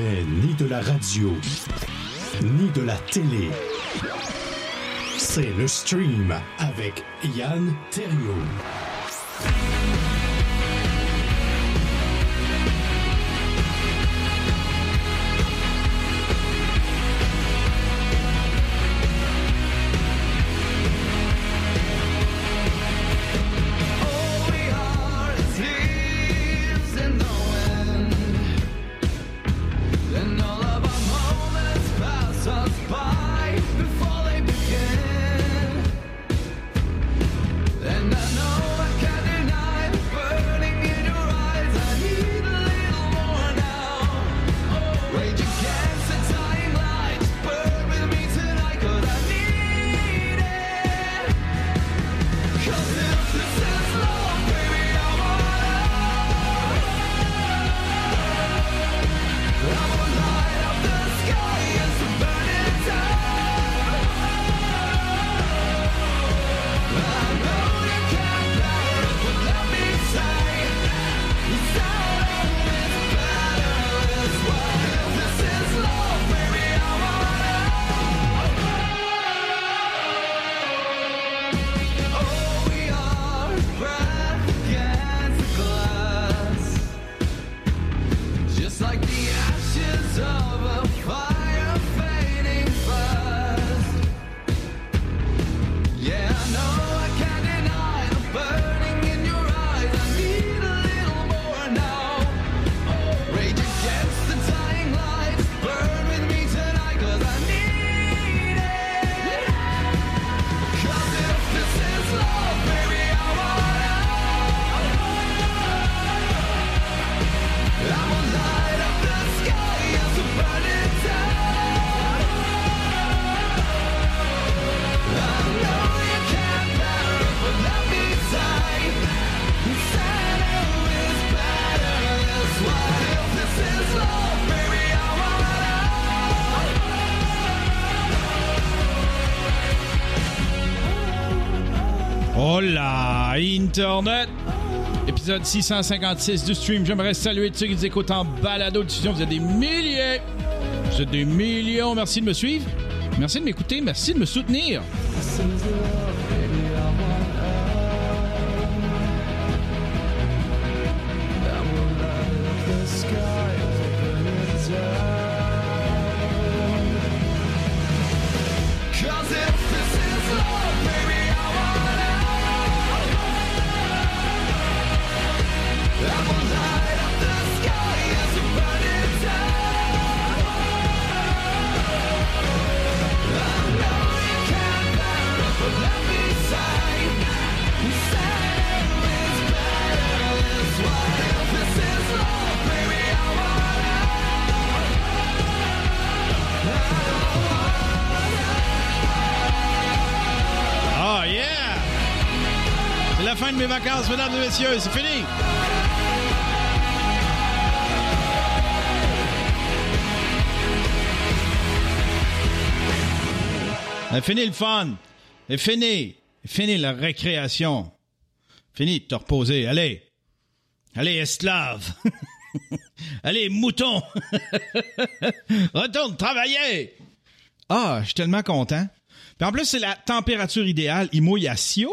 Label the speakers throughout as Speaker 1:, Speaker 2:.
Speaker 1: n'est ni de la radio, ni de la télé. C'est le stream avec Yann Terriot.
Speaker 2: Hola, Internet! Épisode 656 du stream. J'aimerais saluer tous ceux qui nous écoutent en balado-diffusion. Vous êtes des milliers! Vous êtes des millions. Merci de me suivre. Merci de m'écouter. Merci de me soutenir. La fin de mes vacances, mesdames et messieurs, c'est fini. C'est fini le fun. C'est fini. C'est fini la récréation. Fini de te reposer. Allez. Allez, esclave. Allez, mouton. Retourne travailler. Ah, je suis tellement content. Puis en plus, c'est la température idéale. Il mouille à Sio.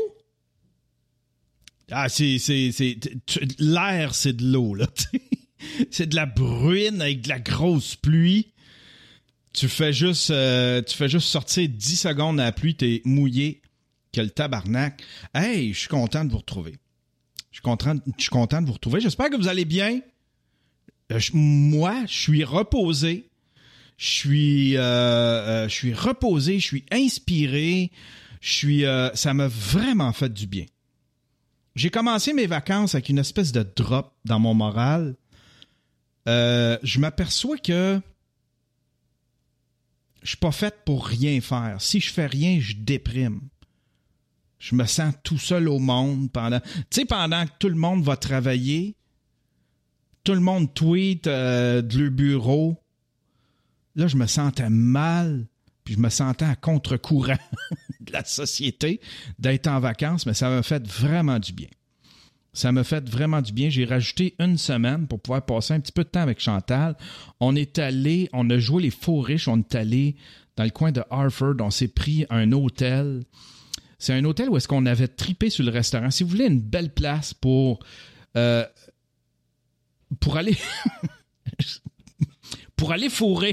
Speaker 2: Ah, l'air, c'est de l'eau, là. C'est de la bruine avec de la grosse pluie. Tu fais juste sortir 10 secondes à la pluie, t'es mouillé que le tabarnak. Hey, je suis content de vous retrouver. Je suis content de vous retrouver. J'espère que vous allez bien. Moi, je suis reposé. Je suis reposé, je suis inspiré. Ça m'a vraiment fait du bien. J'ai commencé mes vacances avec une espèce de drop dans mon moral. Je m'aperçois que je suis pas fait pour rien faire. Si je fais rien, je déprime. Je me sens tout seul au monde pendant que tout le monde va travailler, tout le monde tweet de leur bureau. Là, je me sentais mal, puis je me sentais à contre-courant de la société d'être en vacances, mais ça m'a fait vraiment du bien. Ça m'a fait vraiment du bien. J'ai rajouté une semaine pour pouvoir passer un petit peu de temps avec Chantal. On a joué les faux riches. On est allé dans le coin de Harford. On s'est pris un hôtel. C'est un hôtel où est-ce qu'on avait tripé sur le restaurant. Si vous voulez une belle place pour aller pour aller fourrer.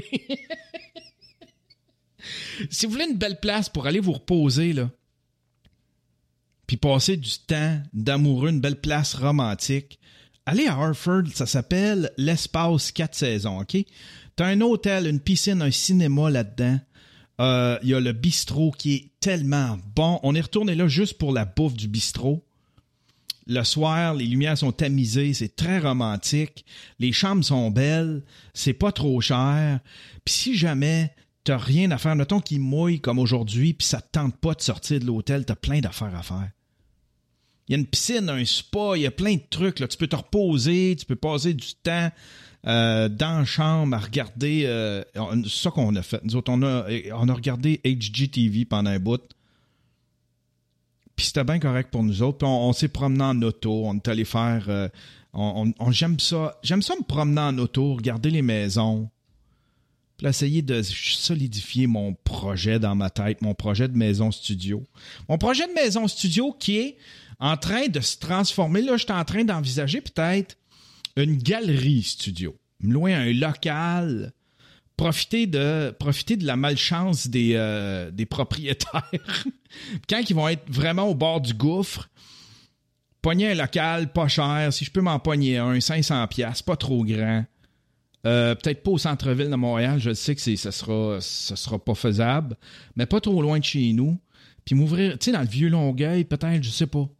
Speaker 2: Si vous voulez une belle place pour aller vous reposer, là, puis passer du temps d'amoureux, une belle place romantique, allez à Harford, ça s'appelle l'Espace 4 saisons, OK? T'as un hôtel, une piscine, un cinéma là-dedans. Il y a le bistrot qui est tellement bon. On est retourné là juste pour la bouffe du bistrot. Le soir, les lumières sont tamisées, c'est très romantique. Les chambres sont belles, c'est pas trop cher. Puis si jamais t'as rien à faire, mettons qu'il mouille comme aujourd'hui, puis ça te tente pas de sortir de l'hôtel, t'as plein d'affaires à faire. Il y a une piscine, un spa, il y a plein de trucs. Là. Tu peux te reposer, tu peux passer du temps dans la chambre à regarder. C'est ça qu'on a fait. Nous autres, on a regardé HGTV pendant un bout. Puis c'était bien correct pour nous autres. Puis on s'est promené en auto. On est allé faire... j'aime ça. J'aime ça me promener en auto, regarder les maisons. Puis essayer de solidifier mon projet dans ma tête, mon projet de maison studio. Mon projet de maison studio qui est en train de se transformer. Là, je suis en train d'envisager peut-être une galerie studio. Me louer un local, profiter de la malchance des propriétaires. Quand ils vont être vraiment au bord du gouffre, pogner un local pas cher, si je peux m'en pogner un, 500$, pas trop grand. Peut-être pas au centre-ville de Montréal, je sais que ça sera pas faisable, mais pas trop loin de chez nous. Puis m'ouvrir, tu sais, dans le vieux Longueuil, peut-être, je sais pas.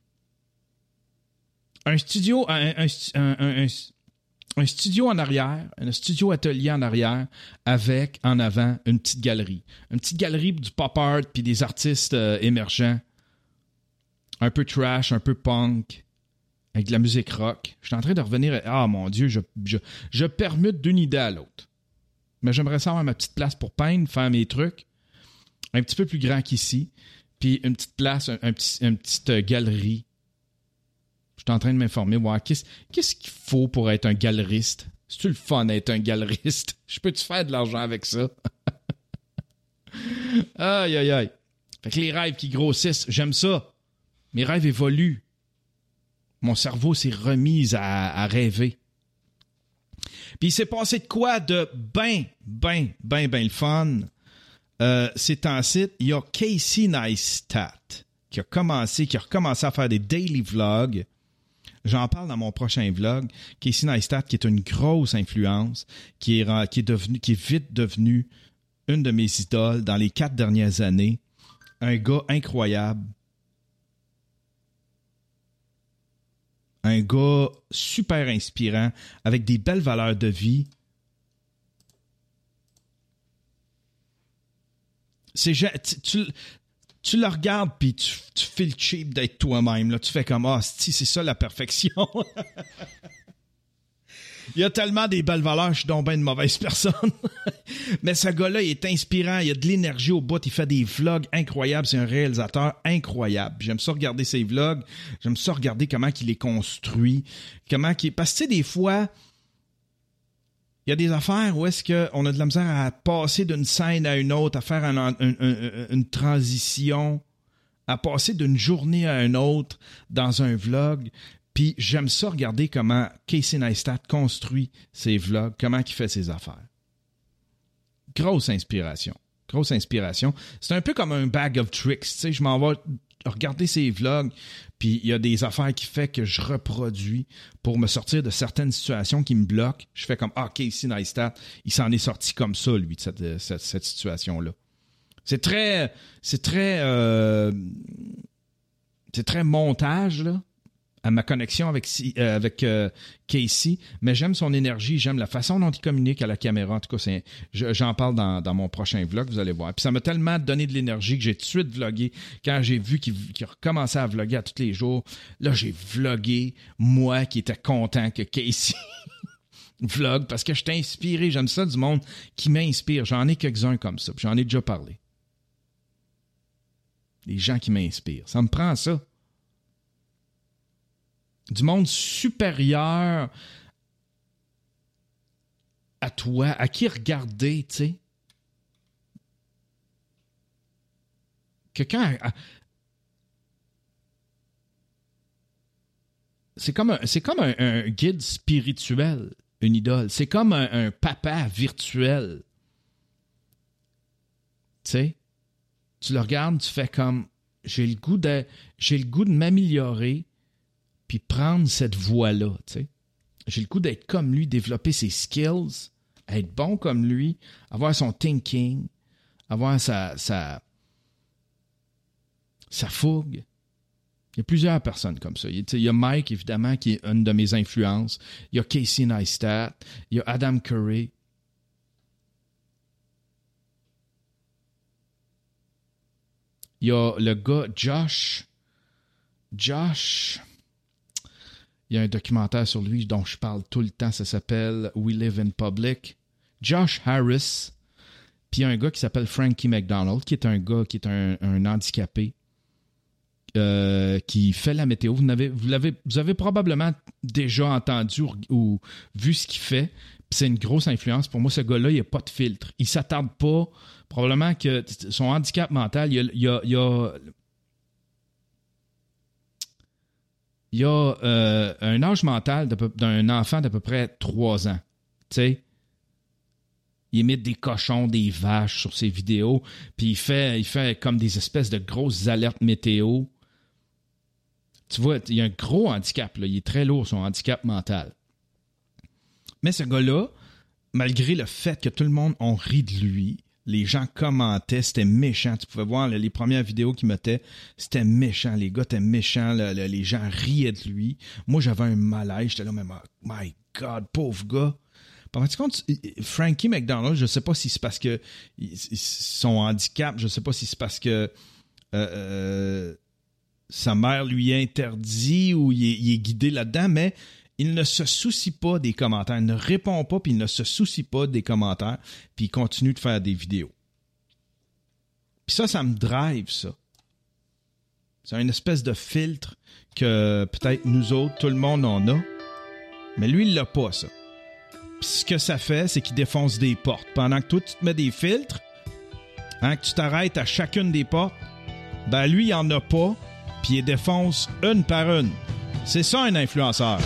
Speaker 2: Un studio, un studio en arrière, un studio atelier en arrière, avec en avant une petite galerie. Une petite galerie du pop art puis des artistes émergents. Un peu trash, un peu punk. Avec de la musique rock. Je suis en train de revenir... Ah, mon Dieu, je permute d'une idée à l'autre. Mais j'aimerais savoir ma petite place pour peindre, faire mes trucs. Un petit peu plus grand qu'ici. Puis une petite place, une petite galerie. Je suis en train de m'informer. Voir qu'est-ce qu'il faut pour être un galeriste? C'est-tu le fun d'être un galeriste? Je peux-tu faire de l'argent avec ça? Aïe, aïe, aïe. Fait que les rêves qui grossissent, j'aime ça. Mes rêves évoluent. Mon cerveau s'est remis à rêver. Puis il s'est passé de quoi de ben le fun. Ces temps-ci, il y a Casey Neistat qui a recommencé à faire des daily vlogs. J'en parle dans mon prochain vlog. Casey Neistat qui est une grosse influence, qui est vite devenu une de mes idoles dans les 4 dernières années. Un gars incroyable. Un gars super inspirant, avec des belles valeurs de vie. Tu le regardes puis tu fais le cheap d'être toi-même. Là. Tu fais comme, c'est ça la perfection. Il y a tellement des belles valeurs, je suis donc bien une mauvaise personne. Mais ce gars-là, il est inspirant, il a de l'énergie au bout, il fait des vlogs incroyables, c'est un réalisateur incroyable. J'aime ça regarder ses vlogs, j'aime ça regarder comment il les construit, parce que tu sais, des fois, il y a des affaires où est-ce qu'on a de la misère à passer d'une scène à une autre, à faire une transition, à passer d'une journée à une autre dans un vlog. Puis j'aime ça regarder comment Casey Neistat construit ses vlogs, comment il fait ses affaires. Grosse inspiration. C'est un peu comme un bag of tricks. Tu sais, je m'en vais regarder ses vlogs, puis il y a des affaires qui fait que je reproduis pour me sortir de certaines situations qui me bloquent. Je fais comme, Casey Neistat, il s'en est sorti comme ça, lui, de cette situation-là. C'est très montage, là, à ma connexion avec Casey, mais j'aime son énergie, j'aime la façon dont il communique à la caméra. En tout cas, j'en parle dans mon prochain vlog, vous allez voir. Puis ça m'a tellement donné de l'énergie que j'ai tout de suite vlogué. Quand j'ai vu qu'il recommençait à vlogger à tous les jours, là, j'ai vlogué, moi qui étais content que Casey vlog, parce que je t'ai inspiré. J'aime ça du monde qui m'inspire. J'en ai quelques-uns comme ça, puis j'en ai déjà parlé. Les gens qui m'inspirent. Ça me prend ça. du monde supérieur à toi, à qui regarder, tu sais. Quelqu'un... C'est comme un guide spirituel, une idole. C'est comme un papa virtuel. Tu sais, tu le regardes, tu fais comme, j'ai le goût de m'améliorer puis prendre cette voie-là, tu sais. J'ai le goût d'être comme lui, développer ses skills, être bon comme lui, avoir son thinking, avoir sa fougue. Il y a plusieurs personnes comme ça. Il y a Mike, évidemment, qui est une de mes influences. Il y a Casey Neistat. Il y a Adam Curry. Il y a le gars Josh. Il y a un documentaire sur lui dont je parle tout le temps. Ça s'appelle We Live in Public. Josh Harris. Puis il y a un gars qui s'appelle Frankie McDonald, qui est un gars qui est un handicapé. Qui fait la météo. Vous avez probablement déjà entendu ou vu ce qu'il fait. Puis c'est une grosse influence. Pour moi, ce gars-là, il n'y a pas de filtre. Il ne s'attarde pas. Probablement que son handicap mental, il y a un âge mental d'un enfant d'à peu près 3 ans. Tu sais? Il imite des cochons, des vaches sur ses vidéos. Puis il fait comme des espèces de grosses alertes météo. Tu vois, il y a un gros handicap, là. Il est très lourd, son handicap mental. Mais ce gars-là, malgré le fait que tout le monde a ri de lui, les gens commentaient, c'était méchant. Tu pouvais voir les premières vidéos qu'il mettait, c'était méchant. Les gars étaient méchants, les gens riaient de lui. Moi, j'avais un malaise. J'étais là, mais my God, pauvre gars. Par contre, Frankie McDonald, je ne sais pas si c'est parce que son handicap, je ne sais pas si c'est parce que sa mère lui interdit ou il est guidé là-dedans, mais il ne se soucie pas des commentaires. Il ne répond pas, puis il ne se soucie pas des commentaires, puis il continue de faire des vidéos. Puis ça me drive, ça. C'est une espèce de filtre que peut-être nous autres, tout le monde en a, mais lui, il l'a pas, ça. Puis ce que ça fait, c'est qu'il défonce des portes. Pendant que toi, tu te mets des filtres, que tu t'arrêtes à chacune des portes, ben lui, il en a pas, puis il défonce une par une. C'est ça, un influenceur.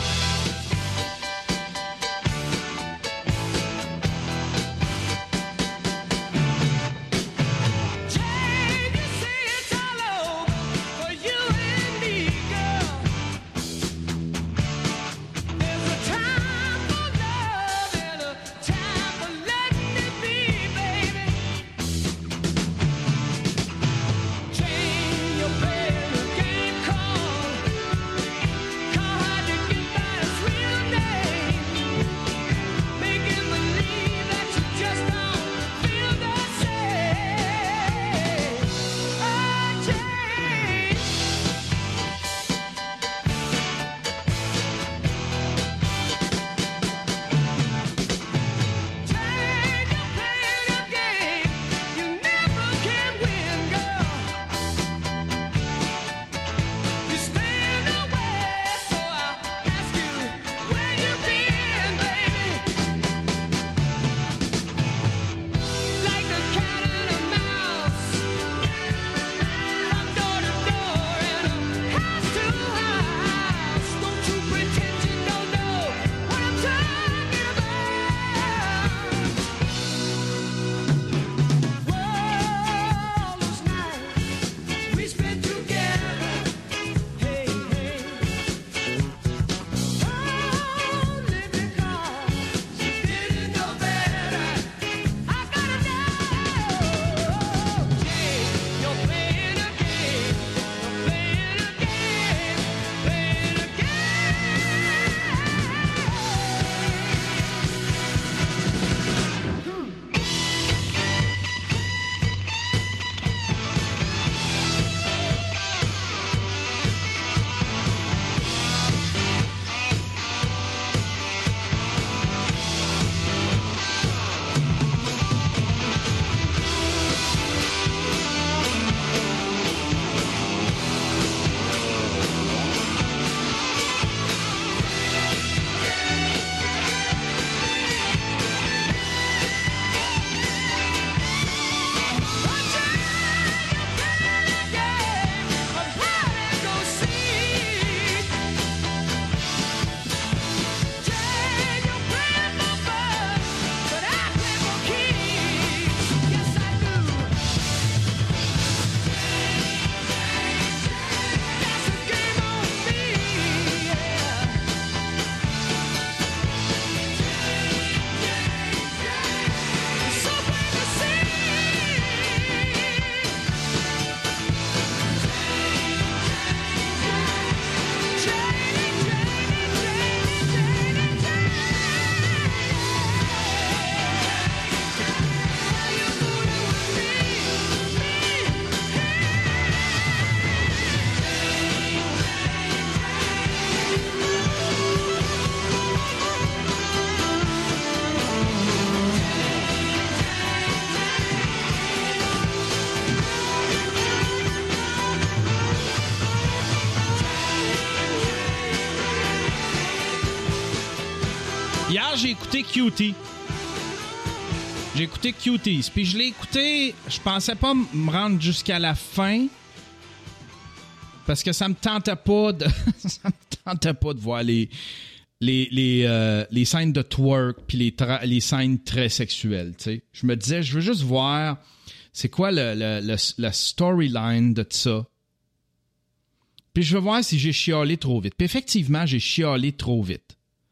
Speaker 2: Hier, j'ai écouté Cutie. J'ai écouté Cuties. Puis je l'ai écouté, je pensais pas me rendre jusqu'à la fin. Parce que ça me tentait pas de. Ça me tentait pas de voir les scènes de twerk puis les scènes très sexuelles. T'sais. Je me disais, je veux juste voir c'est quoi la storyline de ça. Puis je veux voir si j'ai chialé trop vite. Puis effectivement, j'ai chialé trop vite.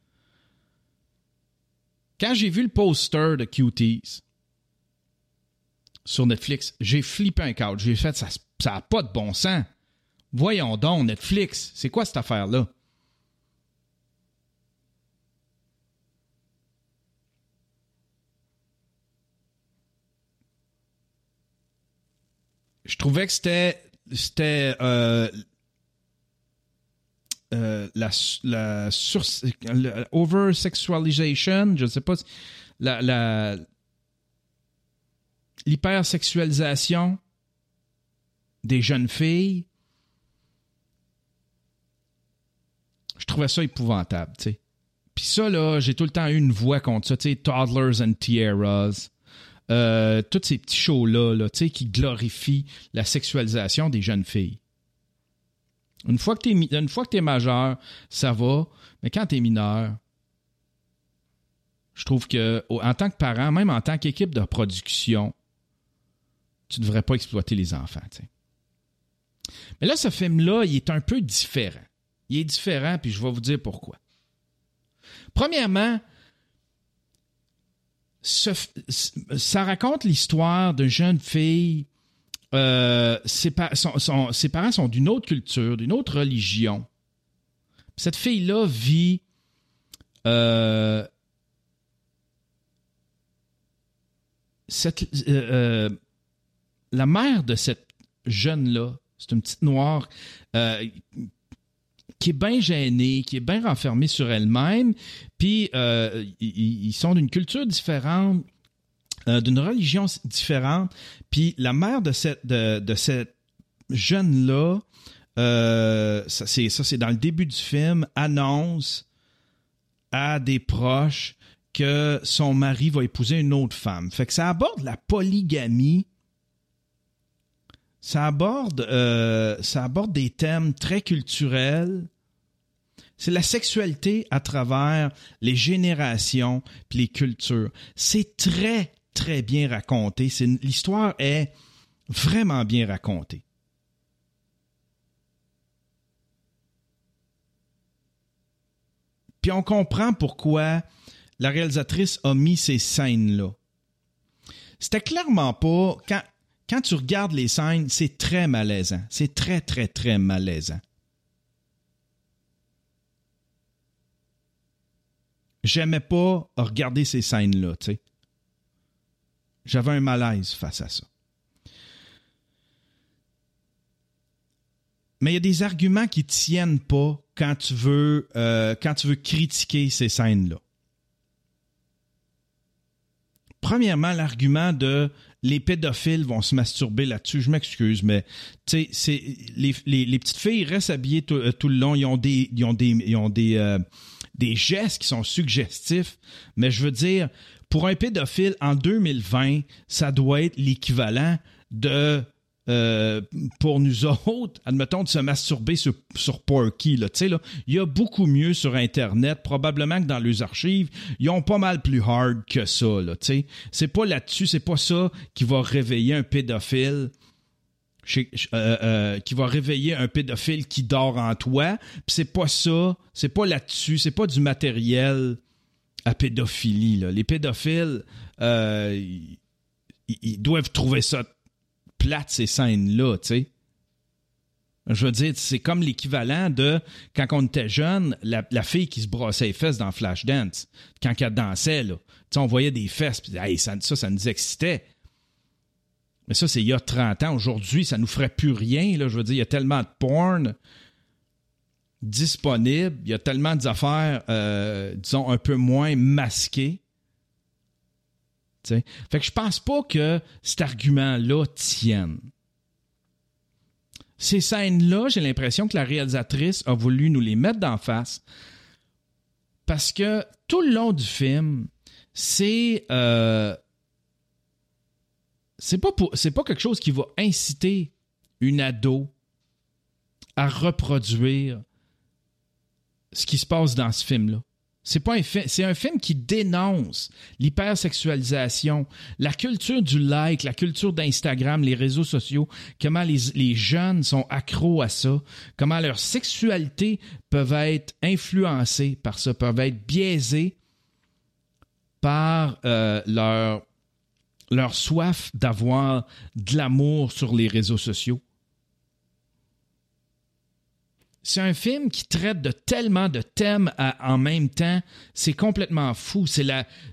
Speaker 2: Quand j'ai vu le poster de Cuties sur Netflix, j'ai flippé un câble. J'ai fait, ça n'a pas de bon sens. Voyons donc, Netflix, c'est quoi cette affaire-là? Je trouvais que c'était la over-sexualisation, je ne sais pas, l'hypersexualisation des jeunes filles. Je trouvais ça épouvantable, tu sais. Puis ça, là, j'ai tout le temps eu une voix contre ça, tu sais, Toddlers and Tiaras, tous ces petits shows-là, là, tu sais, qui glorifient la sexualisation des jeunes filles. Une fois que t'es majeur, ça va, mais quand t'es mineur, je trouve que, en tant que parent, même en tant qu'équipe de production, tu devrais pas exploiter les enfants, tu sais. Mais là, ce film-là, il est un peu différent. Il est différent, puis je vais vous dire pourquoi. Premièrement, ça raconte l'histoire d'une jeune fille. Ses parents sont d'une autre culture, d'une autre religion. Cette fille-là vit la mère de cette jeune-là, c'est une petite noire qui est bien gênée, qui est bien renfermée sur elle-même, puis ils sont d'une culture différente, d'une religion différente, puis la mère de cette jeune-là, ça c'est dans le début du film, annonce à des proches que son mari va épouser une autre femme. Fait que ça aborde la polygamie. Ça aborde des thèmes très culturels. C'est la sexualité à travers les générations puis les cultures. C'est très, très bien raconté. L'histoire est vraiment bien racontée. Puis on comprend pourquoi la réalisatrice a mis ces scènes-là. C'était clairement pas... Quand tu regardes les scènes, c'est très malaisant. C'est très, très, très malaisant. J'aimais pas regarder ces scènes-là, tu sais. J'avais un malaise face à ça. Mais il y a des arguments qui tiennent pas quand tu veux critiquer ces scènes-là. Premièrement, l'argument de les pédophiles vont se masturber là-dessus. Je m'excuse, mais tu sais, les petites filles restent habillées tout le long. Ils ont des gestes qui sont suggestifs. Mais je veux dire, pour un pédophile en 2020, ça doit être l'équivalent de pour nous autres, admettons, de se masturber sur Porky. Là, là, il y a beaucoup mieux sur Internet. Probablement que dans leurs archives, ils ont pas mal plus hard que ça. Là, c'est pas là-dessus, c'est pas ça qui va réveiller un pédophile. Qui va réveiller un pédophile qui dort en toi. Puis c'est pas ça, c'est pas là-dessus, c'est pas du matériel à pédophilie. Là. Les pédophiles, ils doivent trouver ça plate, ces scènes-là, tu sais. Je veux dire, c'est comme l'équivalent de quand on était jeune, la fille qui se brossait les fesses dans Flashdance, quand elle dansait, là. Tu sais, on voyait des fesses, puis hey, ça nous excitait. Mais ça, c'est il y a 30 ans. Aujourd'hui, ça nous ferait plus rien, là. Je veux dire, il y a tellement de porn disponible, il y a tellement d'affaires, disons, un peu moins masquées. T'sais. Fait que je pense pas que cet argument-là tienne. Ces scènes-là, j'ai l'impression que la réalisatrice a voulu nous les mettre d'en face Parce que tout le long du film, c'est pas quelque chose qui va inciter une ado à reproduire ce qui se passe dans ce film-là. C'est un film qui dénonce l'hypersexualisation, la culture du like, la culture d'Instagram, les réseaux sociaux, comment les jeunes sont accros à ça, comment leur sexualité peuvent être influencées par ça, peuvent être biaisées par leur soif d'avoir de l'amour sur les réseaux sociaux. C'est un film qui traite de tellement de thèmes en même temps. C'est complètement fou. C'est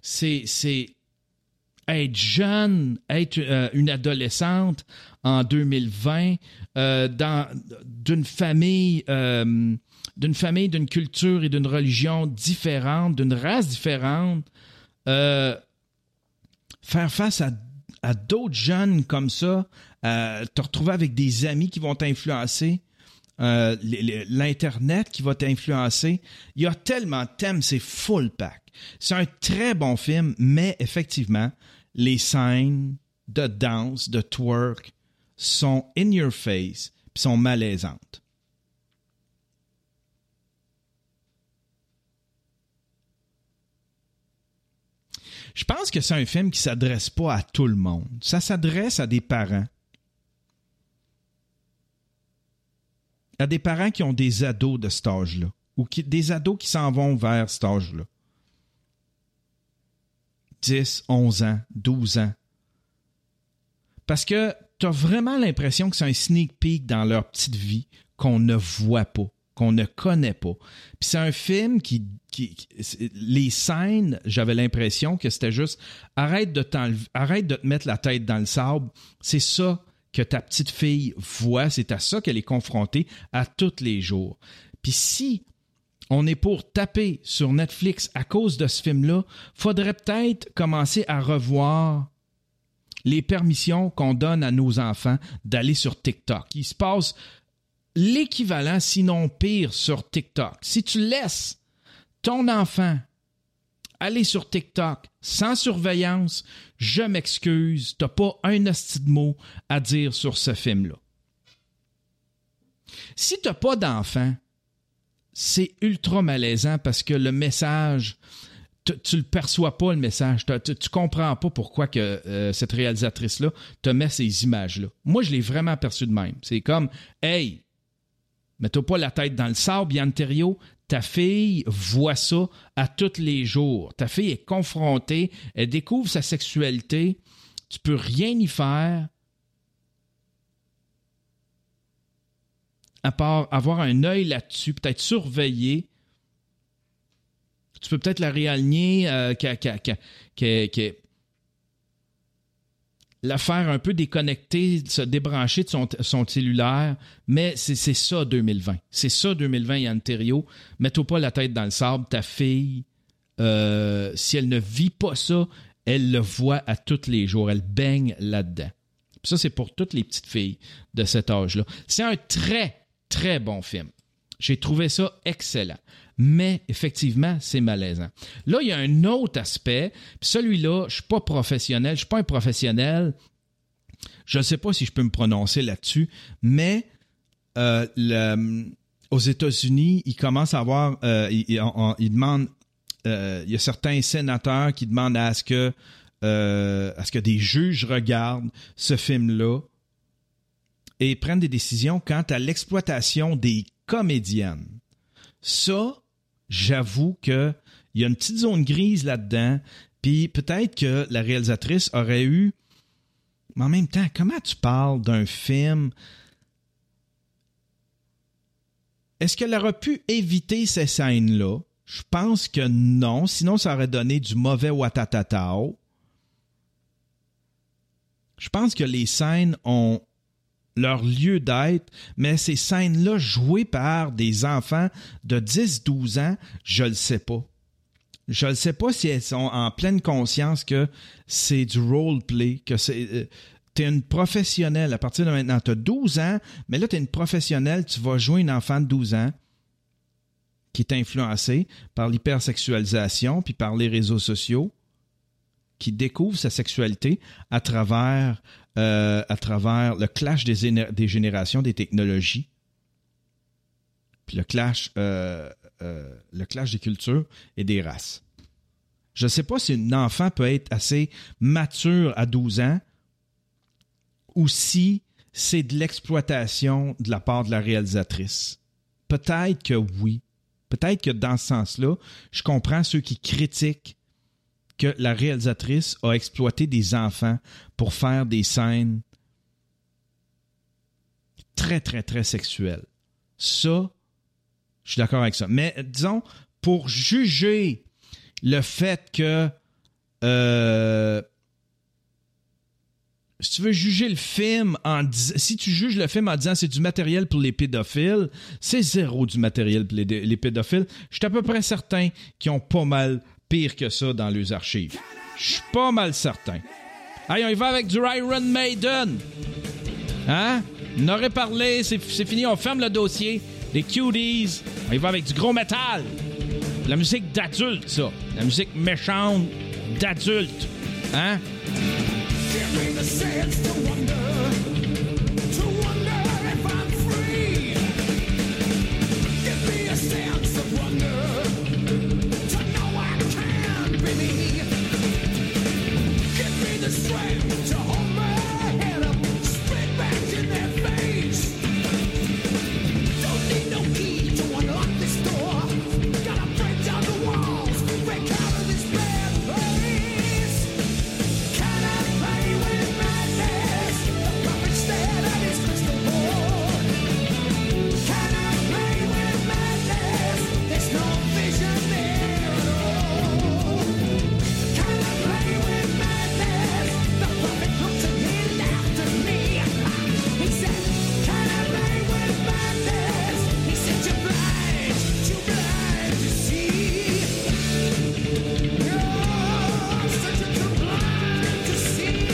Speaker 2: être jeune, être une adolescente en 2020, d'une famille, d'une culture et d'une religion différente, d'une race différente. Faire face à d'autres jeunes comme ça, te retrouver avec des amis qui vont t'influencer. L'Internet qui va t'influencer. Il y a tellement de thèmes, c'est full pack. C'est un très bon film, mais effectivement, les scènes de danse, de twerk sont in your face puis sont malaisantes. Je pense que c'est un film qui ne s'adresse pas à tout le monde. Ça s'adresse à des parents. À des parents qui ont des ados de cet âge-là, ou des ados qui s'en vont vers cet âge-là. 10, 11 ans, 12 ans. Parce que tu as vraiment l'impression que c'est un sneak peek dans leur petite vie qu'on ne voit pas, qu'on ne connaît pas. Puis c'est un film qui les scènes, j'avais l'impression que c'était juste arrête de te mettre la tête dans le sable, c'est ça que ta petite fille voit, c'est à ça qu'elle est confrontée à tous les jours. Puis si on est pour taper sur Netflix à cause de ce film-là, faudrait peut-être commencer à revoir les permissions qu'on donne à nos enfants d'aller sur TikTok. Il se passe l'équivalent, sinon pire, sur TikTok. Si tu laisses ton enfant aller sur TikTok sans surveillance, je m'excuse, t'as pas un hostie de mot à dire sur ce film-là. Si t'as pas d'enfant, c'est ultra malaisant parce que le message, tu le perçois pas, le message. Tu comprends pas pourquoi que cette réalisatrice-là te met ces images-là. Moi, je l'ai vraiment perçu de même. C'est comme, hey, mets-toi pas la tête dans le sable, Yann Terriot. Ta fille voit ça à tous les jours. Ta fille est confrontée, elle découvre sa sexualité. Tu peux rien y faire à part avoir un œil là-dessus, peut-être surveiller. Tu peux peut-être la réaligner, la faire un peu déconnecter, se débrancher de son cellulaire, mais c'est ça 2020. C'est ça 2020, Yann Terriot. Mets-toi pas la tête dans le sable. Ta fille, si elle ne vit pas ça, elle le voit à tous les jours. Elle baigne là-dedans. Puis ça, c'est pour toutes les petites filles de cet âge-là. C'est un très, très bon film. J'ai trouvé ça excellent. Mais effectivement, c'est malaisant. Là, il y a un autre aspect. Puis celui-là, je ne suis pas professionnel. Je ne suis pas un professionnel. Je ne sais pas si je peux me prononcer là-dessus. Mais aux États-Unis, ils commencent à avoir... ils demandent... il y a certains sénateurs qui demandent à ce que des juges regardent ce film-là et prennent des décisions quant à l'exploitation des comédiennes. Ça, j'avoue qu'il y a une petite zone grise là-dedans, puis peut-être que la réalisatrice aurait eu... Mais en même temps, comment tu parles d'un film? Est-ce qu'elle aurait pu éviter ces scènes-là? Je pense que non, sinon ça aurait donné du mauvais watatatao. Je pense que les scènes ont leur lieu d'être, mais ces scènes-là jouées par des enfants de 10-12 ans, je le sais pas. Je ne sais pas si elles sont en pleine conscience que c'est du roleplay, que t'es une professionnelle. À partir de maintenant, tu as 12 ans, mais là, tu es une professionnelle, tu vas jouer une enfant de 12 ans. qui est influencé par l'hypersexualisation puis par les réseaux sociaux, qui découvre sa sexualité à travers le clash des générations, des technologies, puis le clash des cultures et des races. Je ne sais pas si un enfant peut être assez mature à 12 ans ou si c'est de l'exploitation de la part de la réalisatrice. Peut-être que oui. Peut-être que dans ce sens-là, je comprends ceux qui critiquent que la réalisatrice a exploité des enfants pour faire des scènes très, très, très sexuelles. Ça, je suis d'accord avec ça. Mais disons, pour juger le fait que si tu veux juger le film si tu juges le film en disant c'est du matériel pour les pédophiles, c'est zéro du matériel pour les pédophiles. Je suis à peu près certain qu'ils ont pas mal pire que ça dans leurs archives. Je suis pas mal certain. Allez, on y va avec du Iron Maiden. Hein? On aurait parlé, c'est fini, on ferme le dossier. Les Cuties, on y va avec du gros métal. La musique d'adulte, ça. La musique méchante d'adulte. Hein? Give me the sense to wonder if I'm free. Give me a sense of wonder to know I can be me. Give me the strength to hold my head up, spit back in their face. Don't need no key to unlock this door. Gotta break down the walls, break out of this bad place. Can I play with madness? The puppet stared at his crystal ball. Can I play with madness? There's no vision there at all. Can I play with madness? The puppet looked and hid after me. He said, can I play with madness? He said, you're blind to see. You're such a too blind to see.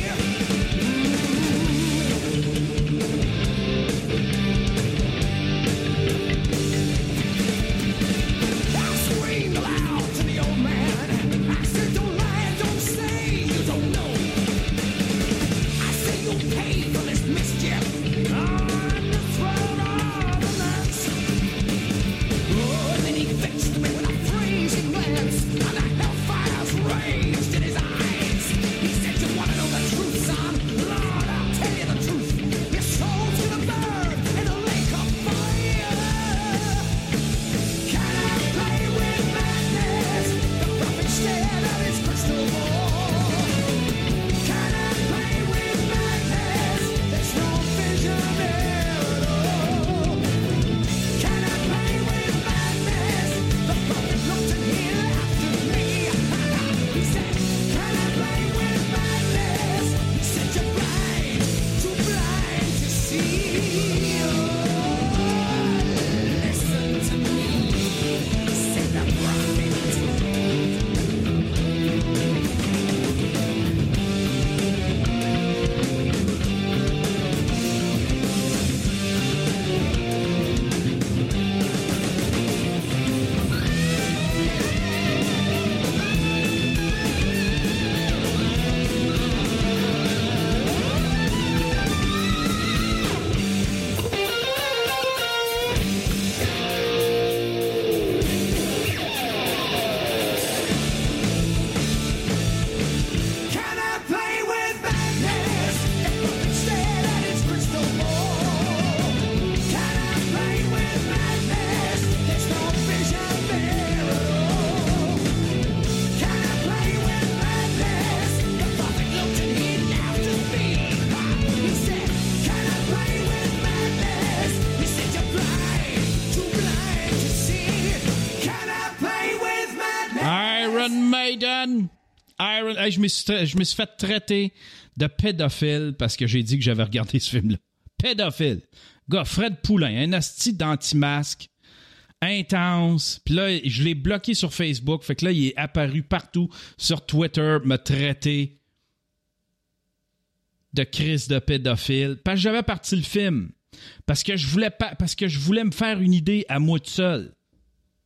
Speaker 2: I screamed aloud to the old man. I said, don't lie, don't say you don't know. I say you'll pay for this mischief on the throne of the lands. Oh, and then he fixed me with a freezing glance, and the hellfires raged in his eyes. He said, you want to know the truth, son? Lord, I'll tell you the truth. Your soul's gonna burn in a lake of fire. Can I play with madness? The prophet stared at his crystal ball. Can I play with madness? There's no vision there at all. Can I play with madness? The prophet looked and he laughed at me. He said, can I play with madness? He said, you're blind, too blind to see. Listen to me, said the prophet. Can I play with madness? The prophet stared at his crystal ball. Can I play with madness? There's no vision there at all. Can I play with madness? The prophet looked and he laughed at me. He said, can I play with madness? He said, you're blind, too blind to see. Can I play with madness? Iron Maiden. Hey, je me suis fait traiter de pédophile parce que j'ai dit que j'avais regardé ce film-là. Pédophile. Gars, Fred Poulain, un asti d'anti-masque, intense. Puis là, je l'ai bloqué sur Facebook. Fait que là, il est apparu partout sur Twitter, me traiter de crise de pédophile. Parce que j'avais parti le film. Parce que je voulais me faire une idée à moi tout seul.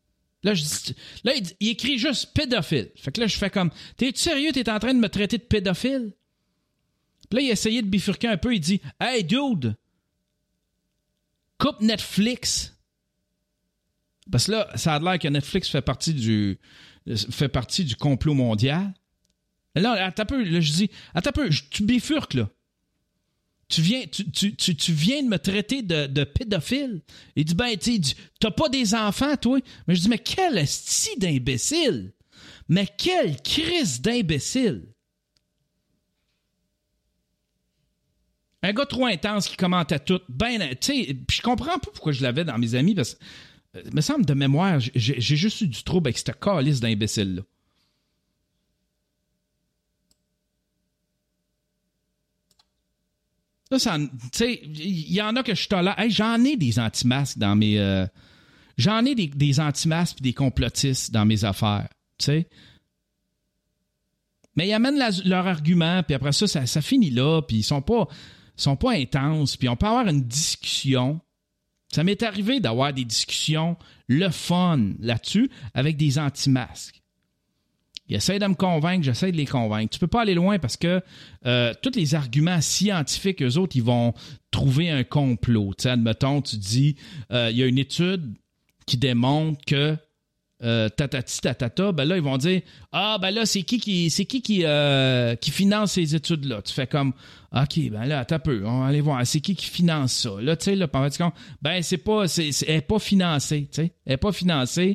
Speaker 2: Là, il écrit juste pédophile. Fait que là, je fais comme, t'es sérieux, t'es en train de me traiter de pédophile? Puis là, il a essayé de bifurquer un peu, il dit, hey, dude, coupe Netflix. Parce que là, ça a l'air que Netflix fait partie du complot mondial. Là, attends un peu, là, je dis, attends un peu, tu bifurques, là. Tu viens de me traiter de pédophile. Il dit, ben, tu t'as pas des enfants, toi? Mais je dis, mais quel esti d'imbécile! Mais quelle crise d'imbécile! Un gars trop intense qui commentait tout. Ben, tu sais, je comprends pas pourquoi je l'avais dans mes amis, parce que, il me semble de mémoire, j'ai juste eu du trouble avec cette calice d'imbécile-là. Ça, tu sais, il y en a que je tolère. Hey, j'en ai des anti-masques dans mes... j'en ai des anti-masques et des complotistes dans mes affaires, tu sais. Mais ils amènent leur argument, puis après ça finit là, puis ils sont pas intenses, puis on peut avoir une discussion. Ça m'est arrivé d'avoir des discussions, le fun là-dessus, avec des anti-masques. Ils essayent de me convaincre, j'essaie de les convaincre. Tu peux pas aller loin parce que tous les arguments scientifiques, eux autres, ils vont trouver un complot. Tu sais, admettons, tu dis, il y a une étude qui démontre que tatati tatata, ben là, ils vont dire, ah, ben là, c'est qui finance ces études-là? Tu fais comme, OK, ben là, attends un peu, on va aller voir, c'est qui finance ça? Là, tu sais, là, par contre, ben, elle n'est pas financée, tu sais, elle n'est pas financée.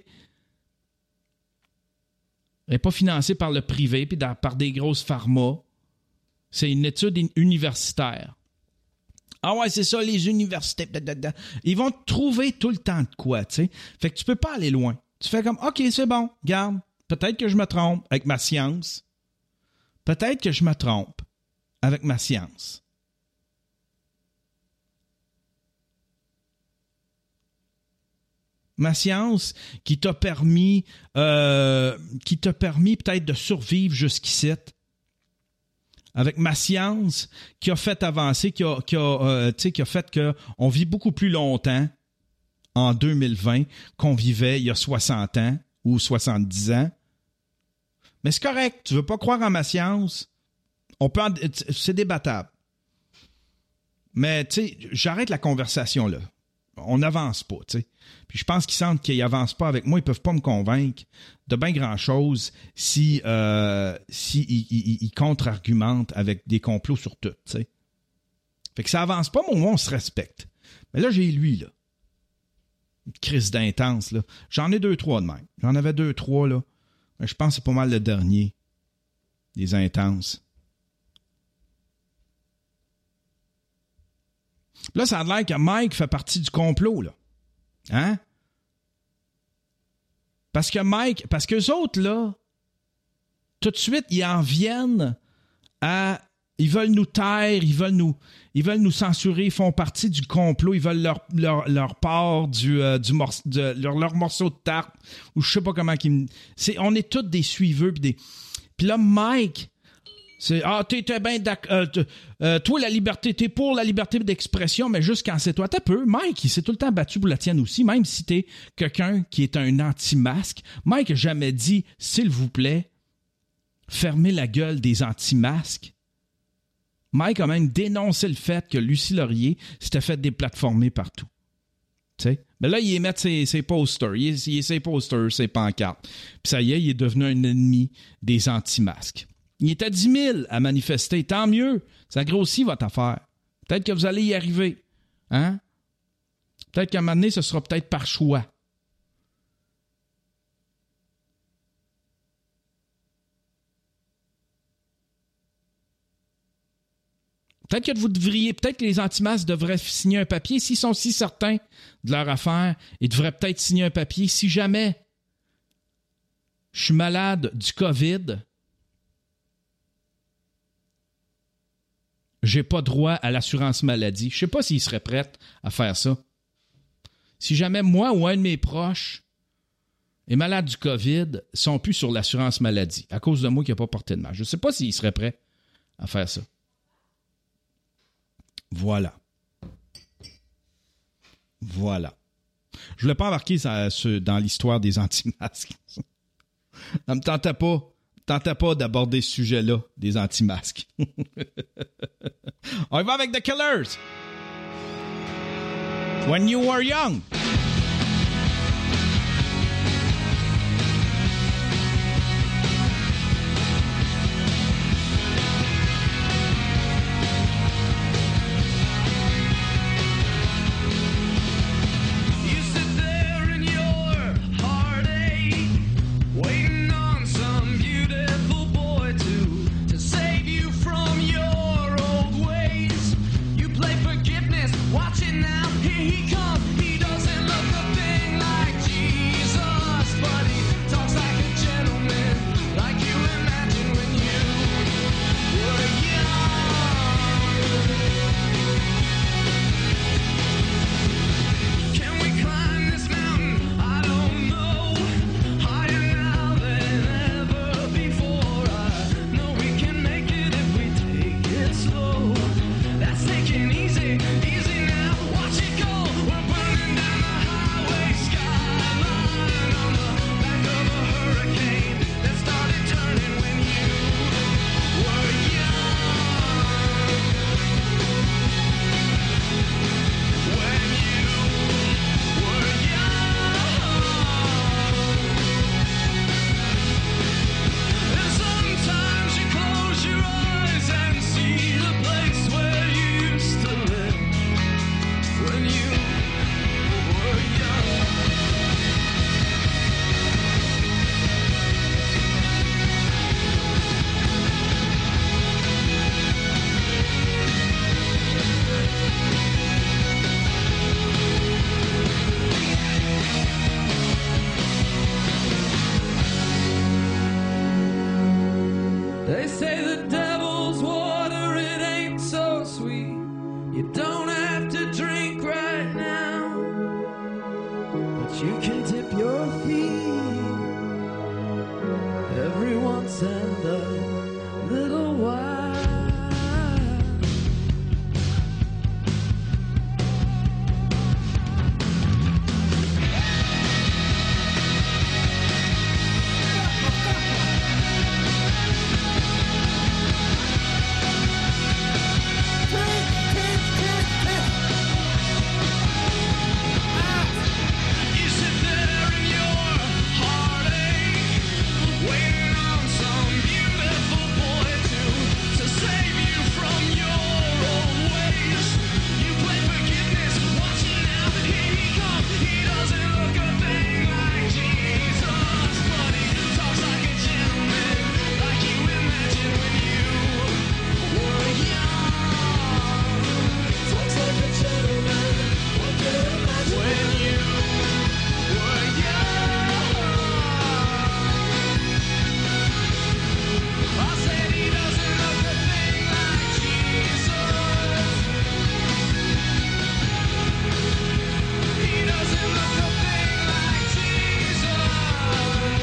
Speaker 2: Elle n'est pas financée par le privé puis par des grosses pharma. C'est une étude universitaire. Ah ouais, c'est ça, les universités. Ils vont trouver tout le temps de quoi, tu sais. Fait que tu peux pas aller loin. Tu fais comme, OK, c'est bon, garde. Peut-être que je me trompe avec ma science. Peut-être que je me trompe avec ma science. Ma science qui t'a permis peut-être de survivre jusqu'ici. Avec ma science qui a fait avancer, qui a fait qu'on vit beaucoup plus longtemps en 2020 qu'on vivait il y a 60 ans ou 70 ans. Mais c'est correct, tu veux pas croire en ma science, c'est débattable. Mais tu sais, j'arrête la conversation là. On n'avance pas, tu sais. Puis je pense qu'ils sentent qu'ils n'avancent pas avec moi, ils peuvent pas me convaincre de bien grand-chose si ils contre-argumentent avec des complots sur tout, tu sais. Fait que ça avance pas, mais au moins on se respecte. Mais là, j'ai lui, là. Une crise d'intense, là. J'en ai 2-3 de même. J'en avais 2-3, là. Mais je pense que c'est pas mal le dernier. Des intenses. Là, ça a l'air que Mike fait partie du complot, là. Hein? Parce qu'eux autres, là, tout de suite, ils en viennent à... Ils veulent nous taire, ils veulent nous censurer, ils font partie du complot, ils veulent leur part leur morceau de tarte, ou je sais pas comment on est tous des suiveux, puis là, Mike... C'est t'es bien d'accord. Toi, la liberté, t'es pour la liberté d'expression, mais juste quand c'est toi. T'as peu. Mike, il s'est tout le temps battu pour la tienne aussi, même si t'es quelqu'un qui est un anti-masque. Mike n'a jamais dit, s'il vous plaît, fermez la gueule des anti-masques. Mike a même dénoncé le fait que Lucie Laurier s'était fait déplatformer partout. Tu sais? Mais là, il est mettre ses posters. Il est ses posters, ses pancartes. Puis ça y est, il est devenu un ennemi des anti-masques. Il est à 10 000 à manifester. Tant mieux. Ça grossit votre affaire. Peut-être que vous allez y arriver. Hein? Peut-être qu'à un moment donné, ce sera peut-être par choix. Peut-être que les anti-masques devraient signer un papier. S'ils sont si certains de leur affaire, ils devraient peut-être signer un papier. Si jamais je suis malade du COVID, j'ai pas droit à l'assurance maladie. Je sais pas s'ils seraient prêts à faire ça. Si jamais moi ou un de mes proches est malade du COVID, ils sont plus sur l'assurance maladie à cause de moi qui n'a pas porté de masque. Je sais pas s'ils seraient prêts à faire ça. Voilà. Je voulais pas embarquer dans l'histoire des anti-masques. Ça me tentait pas d'aborder ce sujet-là, des anti-masques. On y va avec The Killers. When You Were Young.
Speaker 3: Watching now, here he comes. He doesn't look a thing like Jesus, but he talks like a gentleman, like you imagine when you were young. Can we climb this mountain? I don't know. Higher now than ever before. I know we can make it if we take it slow. That's taking easy. Watch it go, we're burning down the highway skyline on the back of a hurricane that started turning when you were young. When you were young. And sometimes you close your eyes and see the place where you used to live. When you were young. They say the devil's water, it ain't so sweet. You don't have to drink right now, but you can dip your feet every once in a little while. You sit there in your heartache, waiting on some beautiful boy to save you from your old ways. You play forgiveness, watching now that here he comes. He doesn't look a thing like Jesus, but he talks like a gentleman, like you imagine when you were young. Talks like a gentleman, like you imagine when you were young. I said he doesn't look a thing like Jesus. He doesn't look a thing like Jesus.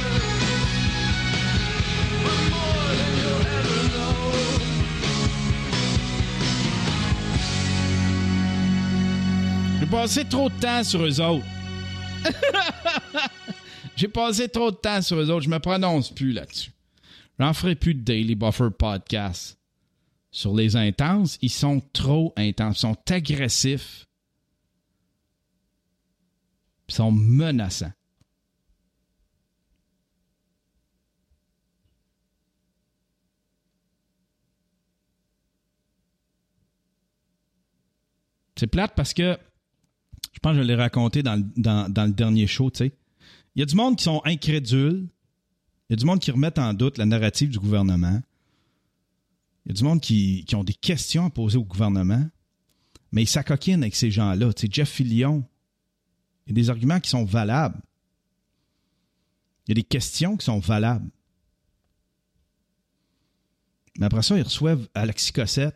Speaker 3: But more than you'll ever know.
Speaker 2: J'ai passé trop de temps sur eux autres. J'ai passé trop de temps sur eux autres. Je me prononce plus là-dessus. J'en ferai plus de Daily Buffer podcast. Sur les intenses, ils sont trop intenses. Ils sont agressifs. Ils sont menaçants. C'est plate parce que je pense que je l'ai raconté dans le dernier show, tu sais. Il y a du monde qui sont incrédules. Il y a du monde qui remettent en doute la narrative du gouvernement. Il y a du monde qui ont des questions à poser au gouvernement. Mais ils s'acoquinent avec ces gens-là. Tu sais, Jeff Fillion, il y a des arguments qui sont valables. Il y a des questions qui sont valables. Mais après ça, ils reçoivent Alexis Cossette.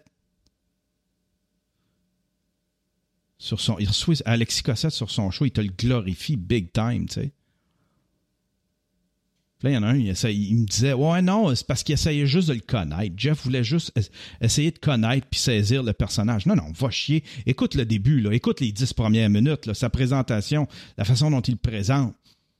Speaker 2: Il reçoit Alexis Cossette sur son show, il te le glorifie big time, tu sais. Puis là, il y en a un, il me disait, ouais, non, c'est parce qu'il essayait juste de le connaître. Jeff voulait juste essayer de connaître puis saisir le personnage. Non, va chier. Écoute le début, là. Écoute les 10 premières minutes, là, sa présentation, la façon dont il le présente.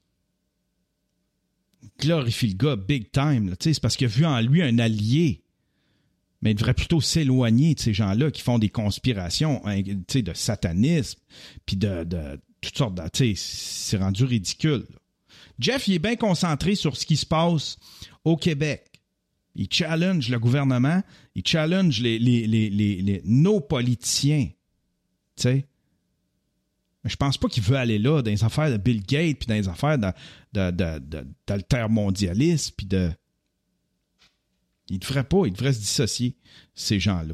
Speaker 2: Il glorifie le gars big time, là. C'est parce qu'il a vu en lui un allié. Mais il devrait plutôt s'éloigner de ces gens-là qui font des conspirations, de satanisme, puis de toutes sortes de... C'est rendu ridicule, là. Jeff, il est bien concentré sur ce qui se passe au Québec. Il challenge le gouvernement, il challenge nos politiciens. Tu sais. Mais je pense pas qu'il veut aller là, dans les affaires de Bill Gates, puis dans les affaires d'altermondialisme, puis de... Il devrait se dissocier, ces gens-là.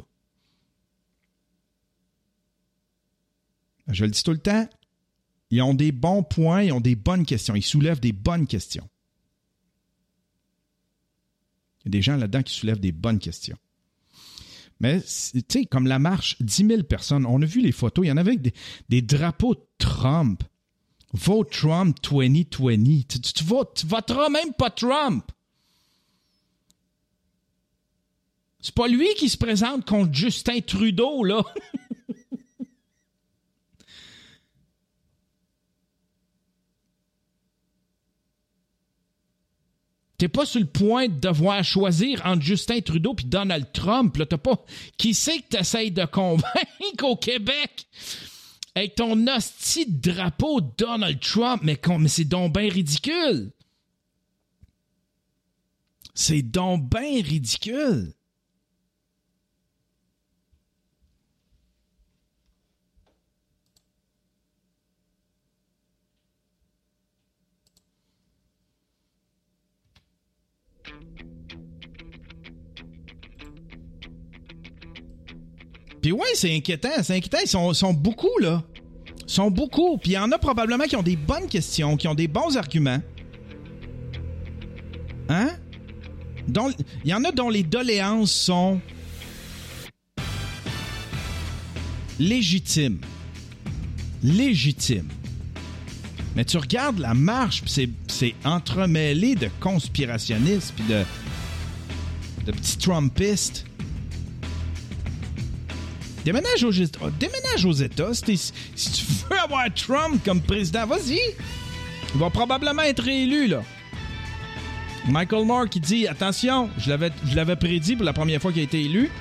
Speaker 2: Je le dis tout le temps, ils ont des bons points, ils ont des bonnes questions. Ils soulèvent des bonnes questions. Il y a des gens là-dedans qui soulèvent des bonnes questions. Mais, tu sais, comme la marche, 10 000 personnes, on a vu les photos, il y en avait avec des drapeaux de Trump. Vote Trump 2020. Tu voteras même pas Trump. C'est pas lui qui se présente contre Justin Trudeau, là. T'es pas sur le point de devoir choisir entre Justin Trudeau et Donald Trump. Là, t'as pas... Qui c'est que t'essayes de convaincre au Québec avec ton hostie de drapeau Donald Trump? Mais c'est donc bien ridicule. C'est donc bien ridicule. Puis ouais, c'est inquiétant. Ils sont beaucoup, là. Ils sont beaucoup. Puis il y en a probablement qui ont des bonnes questions, qui ont des bons arguments. Hein? Il y en a dont les doléances sont légitimes. Mais tu regardes la marche, puis c'est entremêlé de conspirationnistes, puis de petits Trumpistes. Déménage aux États. Si tu veux avoir Trump comme président, vas-y. Il va probablement être réélu, là. Michael Moore qui dit, attention, je l'avais prédit pour la première fois qu'il a été élu.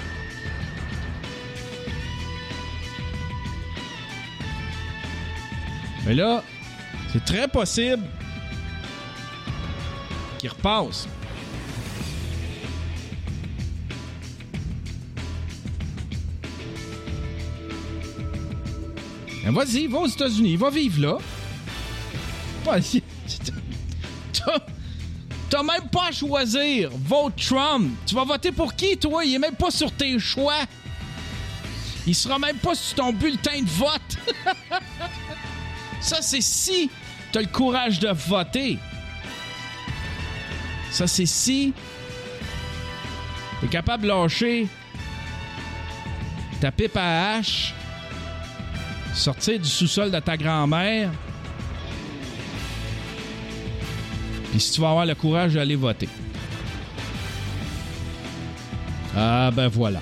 Speaker 2: Mais là, c'est très possible qu'il repasse. Ben vas-y, va aux États-Unis, va vivre là. Vas-y. T'as même pas à choisir. Vote Trump. Tu vas voter pour qui, toi? Il est même pas sur tes choix. Il sera même pas sur ton bulletin de vote. Ça, c'est si t'as le courage de voter. Ça, c'est si t'es capable de lâcher ta pipe à hache, sortir du sous-sol de ta grand-mère, puis si tu vas avoir le courage d'aller voter. Ah, ben voilà.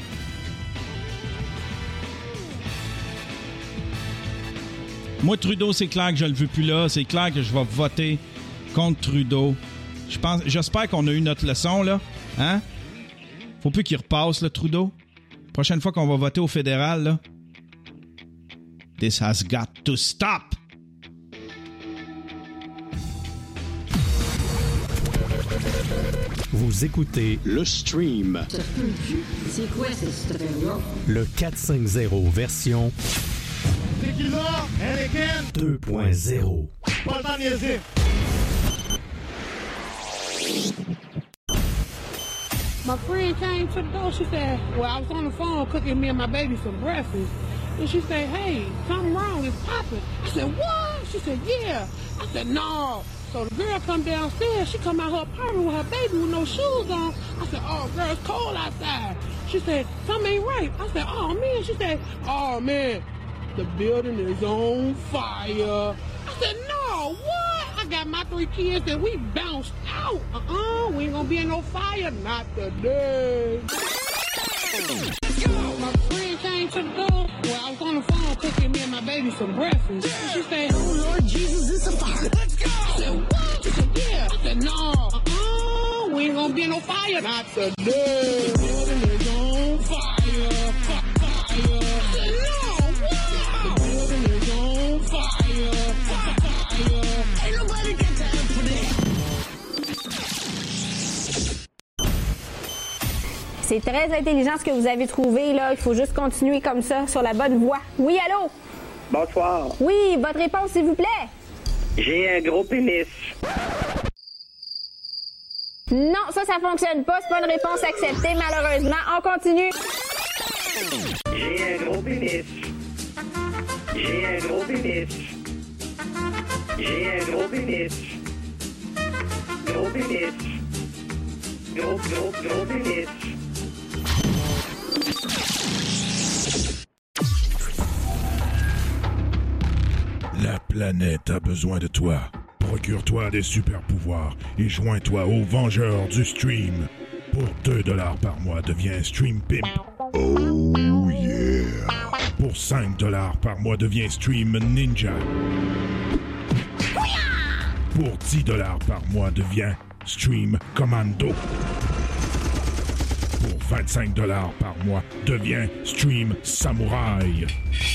Speaker 2: Moi, Trudeau, c'est clair que je le veux plus là. C'est clair que je vais voter contre Trudeau. J'espère qu'on a eu notre leçon, là. Hein? Faut plus qu'il repasse, là, Trudeau. Prochaine fois qu'on va voter au fédéral, là. This has got to stop.
Speaker 1: Vous écoutez
Speaker 4: Le Stream.
Speaker 5: C'est quoi cette affaire-là?
Speaker 1: le 450 version
Speaker 6: Tequila, Anakin,
Speaker 1: 2.0.
Speaker 6: pas le temps de niaiser.
Speaker 7: My friend came to the door. She said, well, I was on the phone cooking me and my baby some breakfast. And she said, hey, something wrong. It's popping. I said, what? She said, yeah. I said, no. So the girl come downstairs. She come out her apartment with her baby with no shoes on. I said, oh, girl, it's cold outside. She said, something ain't right. I said, oh, man. She said, oh, man, the building is on fire. I said, no, what? I got my 3 kids and we bounced out. We ain't gonna be in no fire. Not today. My friend came to the door. Well, I was on the phone cooking me and my baby some breakfast. And she said, oh, Lord Jesus, it's a fire. Let's go. I said, what? She said, yeah. I said, no. We ain't gonna be in no fire. Not today. The building is on fire. Fire. I said, no, what? The building is on fire. Fire. Ain't nobody got time for this.
Speaker 4: C'est très intelligent ce que vous avez trouvé, là. Il faut juste continuer comme ça, sur la bonne voie. Oui, allô?
Speaker 8: Bonsoir.
Speaker 4: Oui, votre réponse, s'il vous plaît?
Speaker 8: J'ai un gros pénis.
Speaker 4: Non, ça fonctionne pas. C'est pas une réponse acceptée, malheureusement. On continue.
Speaker 8: J'ai un gros pénis. J'ai un gros pénis. J'ai un gros pénis. Gros pénis. Gros pénis.
Speaker 9: La planète a besoin de toi. Procure-toi des super pouvoirs et joins-toi aux Vengeurs du Stream. Pour 2$ par mois, deviens Stream Pimp. Oh yeah! Pour 5$ par mois, deviens Stream Ninja. Pour 10$ par mois, deviens Stream Commando. Pour 25$ par mois, deviens Stream Samouraï.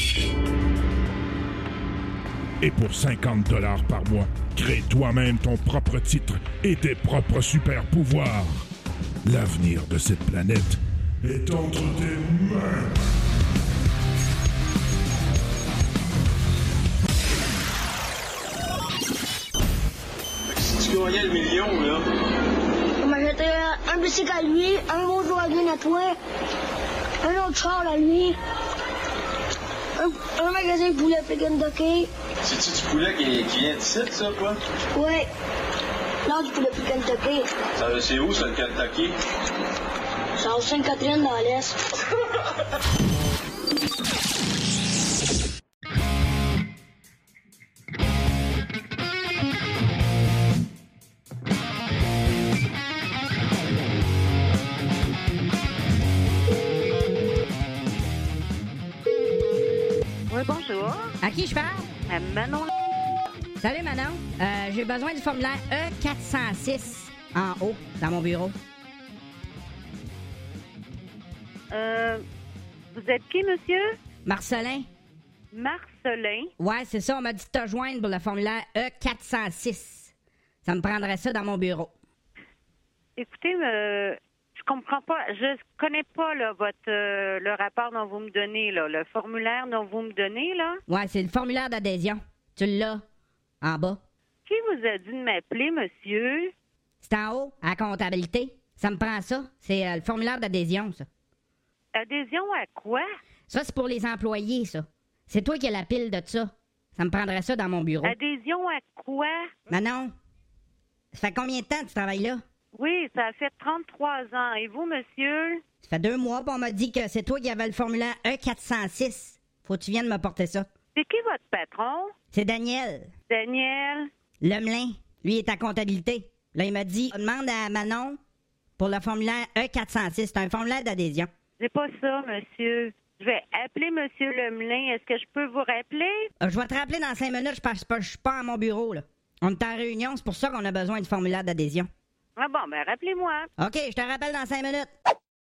Speaker 9: Et pour 50$ par mois, crée toi-même ton propre titre et tes propres super pouvoirs. L'avenir de cette planète est entre tes mains.
Speaker 10: Si tu gagnais le million, là.
Speaker 11: On m'achèterait un bicycle à lui, un Volkswagen à toi, un autre char à lui, un magasin de poulet à Kentucky.
Speaker 10: C'est-tu du poulet qui vient d'ici, ça, quoi?
Speaker 11: Ouais. Non, du poulet à Kentucky.
Speaker 10: C'est où, ça, le Kentucky?
Speaker 11: C'est en Sainte-Catherine, dans l'Est.
Speaker 12: Oui, bonjour.
Speaker 13: À qui je parle?
Speaker 12: Manon.
Speaker 13: Salut, Manon. J'ai besoin du formulaire E406 en haut, dans mon bureau.
Speaker 12: Vous êtes qui, monsieur?
Speaker 13: Marcelin.
Speaker 12: Marcelin?
Speaker 13: Ouais, c'est ça. On m'a dit de te joindre pour le formulaire E406. Ça me prendrait ça dans mon bureau.
Speaker 12: Écoutez, je comprends pas. Je connais pas là, le rapport dont vous me donnez, là, le formulaire dont vous me donnez, là.
Speaker 13: Ouais, c'est le formulaire d'adhésion. Tu l'as, en bas.
Speaker 12: Qui vous a dit de m'appeler, monsieur?
Speaker 13: C'est en haut, à la comptabilité. Ça me prend ça. C'est le formulaire d'adhésion, ça.
Speaker 12: Adhésion à quoi?
Speaker 13: Ça, c'est pour les employés, ça. C'est toi qui as la pile de ça. Ça me prendrait ça dans mon bureau.
Speaker 12: Adhésion à quoi?
Speaker 13: Manon, ça fait combien de temps que tu travailles là?
Speaker 12: Oui, ça a fait 33 ans. Et vous, monsieur?
Speaker 13: Ça fait 2 mois, puis on m'a dit que c'est toi qui avais le formulaire E406. Faut que tu viennes me porter ça.
Speaker 12: C'est qui votre patron?
Speaker 13: C'est Daniel.
Speaker 12: Daniel?
Speaker 13: Lemelin. Lui, il est à comptabilité. Là, il m'a dit, demande à Manon pour le formulaire E406. C'est un formulaire d'adhésion.
Speaker 12: C'est pas ça, monsieur. Je vais appeler monsieur Lemelin. Est-ce que je peux vous rappeler?
Speaker 13: Je vais te rappeler dans 5 minutes. Je suis pas à mon bureau, là. On est en réunion. C'est pour ça qu'on a besoin du formulaire d'adhésion.
Speaker 12: Ah bon, ben rappelez-moi.
Speaker 13: OK, je te rappelle dans 5 minutes.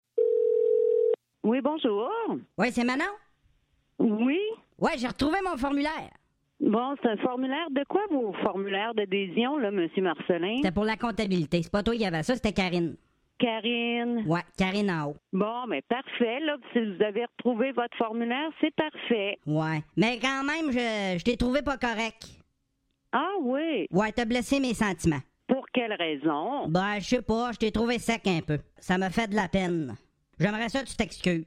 Speaker 12: Oui, bonjour.
Speaker 13: Oui, c'est Manon?
Speaker 12: Oui.
Speaker 13: Oui, j'ai retrouvé mon formulaire.
Speaker 12: Bon, c'est un formulaire de quoi, vos formulaires d'adhésion, là, monsieur Marcelin?
Speaker 13: C'était pour la comptabilité. C'est pas toi qui avait ça, c'était Karine.
Speaker 12: Karine.
Speaker 13: Ouais, Karine en haut.
Speaker 12: Bon, mais parfait, là. Si vous avez retrouvé votre formulaire, c'est parfait.
Speaker 13: Ouais. Mais quand même, je t'ai trouvé pas correct.
Speaker 12: Ah oui?
Speaker 13: Ouais, t'as blessé mes sentiments.
Speaker 12: Pour quelle raison?
Speaker 13: Ben, je sais pas, je t'ai trouvé sec un peu. Ça m'a fait de la peine. J'aimerais ça que tu t'excuses.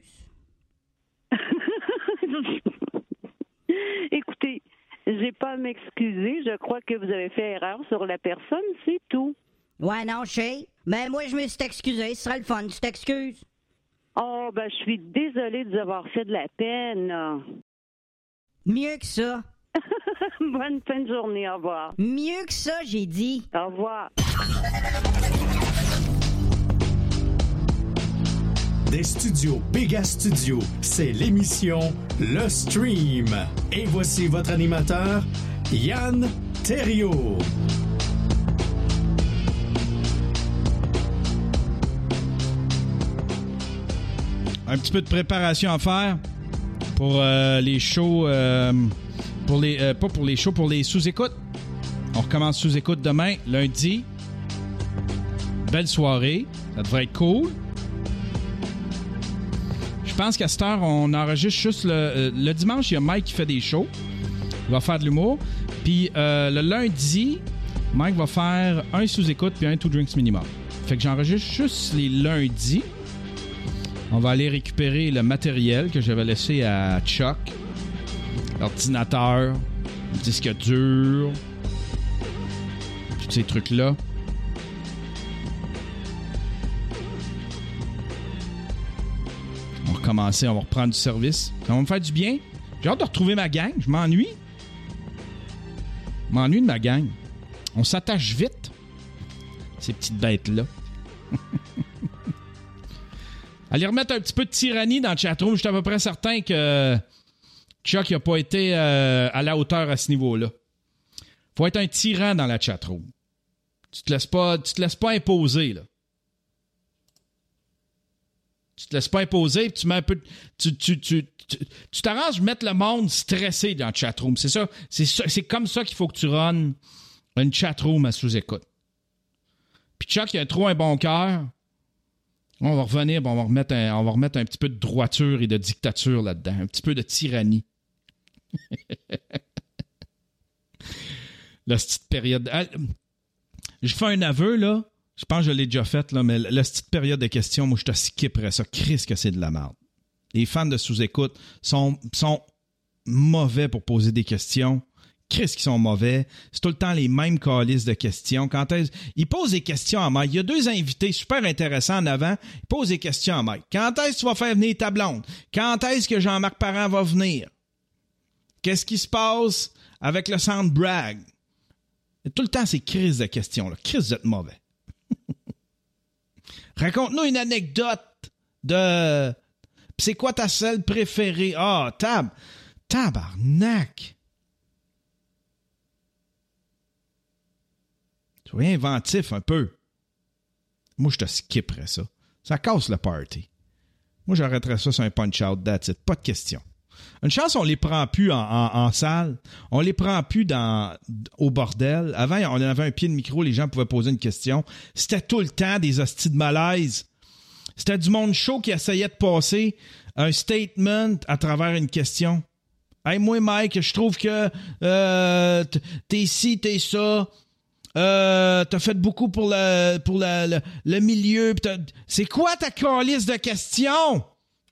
Speaker 12: Écoutez, j'ai pas à m'excuser. Je crois que vous avez fait erreur sur la personne, c'est tout.
Speaker 13: Ouais, non, je sais. Mais moi, je me suis excusé. Ce serait le fun. Tu t'excuses?
Speaker 12: Oh, ben, je suis désolée de vous avoir fait de la peine.
Speaker 13: Mieux que ça.
Speaker 12: Bonne fin de journée. Au revoir.
Speaker 13: Mieux que ça, j'ai dit.
Speaker 12: Au revoir.
Speaker 1: Des studios Pégas Studio, c'est l'émission Le Stream. Et voici votre animateur, Yann Terriot.
Speaker 2: Un petit peu de préparation à faire pour les shows, pas pour les shows, pour les sous-écoutes. On recommence sous-écoute demain, lundi. Belle soirée, ça devrait être cool. Je pense qu'à cette heure, on enregistre juste le dimanche, il y a Mike qui fait des shows. Il va faire de l'humour. Puis le lundi, Mike va faire un sous-écoute puis un Two Drinks Minimum. Fait que j'enregistre juste les lundis. On va aller récupérer le matériel que j'avais laissé à Chuck. L'ordinateur, le disque dur, tous ces trucs-là. On va recommencer, on va reprendre du service. Ça va me faire du bien. J'ai hâte de retrouver ma gang. Je m'ennuie. Je m'ennuie de ma gang. On s'attache vite, ces petites bêtes-là. Allez remettre un petit peu de tyrannie dans le chatroom. Je suis à peu près certain que Chuck n'a pas été à la hauteur à ce niveau-là. Faut être un tyran dans la chatroom. Tu te laisses pas imposer, là. Tu te laisses pas imposer, puis tu mets un peu... Tu t'arranges de mettre le monde stressé dans le chatroom. C'est ça. C'est comme ça qu'il faut que tu runs une chatroom à sous-écoute. Puis Chuck, il a trop un bon cœur. On va revenir, on va remettre un petit peu de droiture et de dictature là-dedans. Un petit peu de tyrannie. La petite période... Je fais un aveu, là. Je pense que je l'ai déjà fait, là, mais la petite période de questions, moi, je te skipperais ça. Christ que c'est de la merde. Les fans de sous-écoute sont mauvais pour poser des questions. Christ qu'ils sont mauvais. C'est tout le temps les mêmes calices de questions. Ils posent des questions à Mike. Il y a deux invités super intéressants en avant. Ils posent des questions à Mike. Quand est-ce que tu vas faire venir ta blonde? Quand est-ce que Jean-Marc Parent va venir? Qu'est-ce qui se passe avec le centre Bragg? Tout le temps, ces crises de questions-là. Christ, vous êtes mauvais. Raconte-nous une anecdote de... C'est quoi ta selle préférée? Ah, tabarnak! Sois inventif un peu. Moi, je te skipperais ça. Ça casse le party. Moi, j'arrêterais ça sur un punch-out, that's it. Pas de question. Une chance, on les prend plus en salle. On les prend plus au bordel. Avant, on avait un pied de micro, les gens pouvaient poser une question. C'était tout le temps des hosties de malaise. C'était du monde chaud qui essayait de passer un statement à travers une question. Hey, moi, Mike, je trouve que t'es ci, t'es ça. T'as fait beaucoup pour le milieu. C'est quoi ta calice de questions?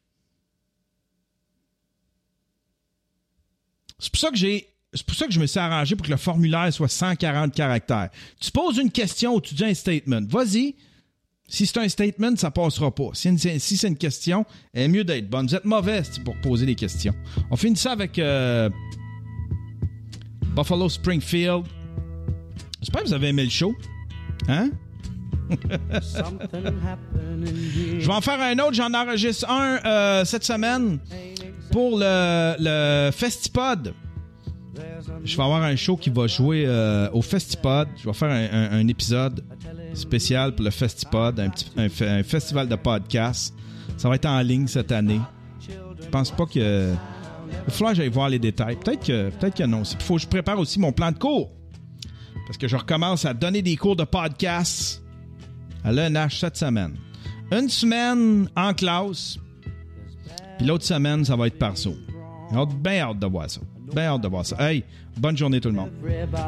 Speaker 2: C'est pour ça que je me suis arrangé pour que le formulaire soit 140 caractères. Tu poses une question ou tu dis un statement. Vas-y. Si c'est un statement, ça passera pas. Si c'est une question, elle est mieux d'être bonne. Vous êtes mauvais pour poser des questions. On finit ça avec Buffalo Springfield. J'espère que vous avez aimé le show. Hein? Je vais en faire un autre. J'en enregistre un cette semaine pour le Festipod. Je vais avoir un show qui va jouer au Festipod. Je vais faire un épisode spécial pour le Festipod, un festival de podcast. Ça va être en ligne cette année. Je pense pas que... Il va falloir que j'aille voir les détails. Peut-être que non. Il faut que je prépare aussi mon plan de cours. Parce que je recommence à donner des cours de podcast à l'ENH cette semaine. Une semaine en classe, puis l'autre semaine, ça va être par Zoom. Bien hâte de voir ça. Bien hâte de voir ça. Hey, bonne journée tout le monde.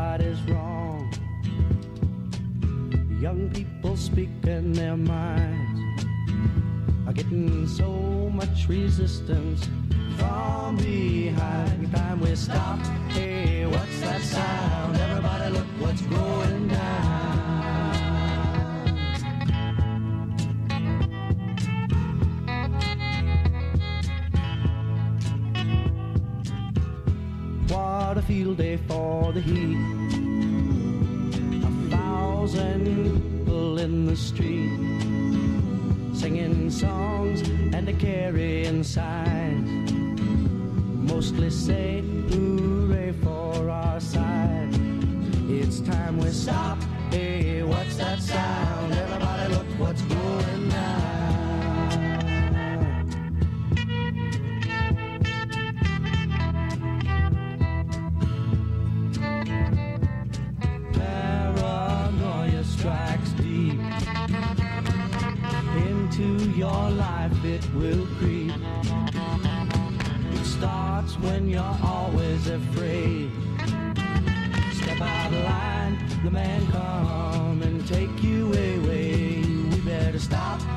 Speaker 3: Young people speaking their minds are getting so much resistance from behind. Time we stop. Hey, what's that sound? Everybody look what's going down. What a field day for
Speaker 14: for the heat. 1,000 people in the street, singing songs and a carrying signs, mostly say hooray for our side. It's time we stop. Hey, what's that sound? Everybody look what's going down. Paranoia strikes deep into your life, it will creep. It starts when you're always afraid. Step out of line, the man come and take you away. We better stop.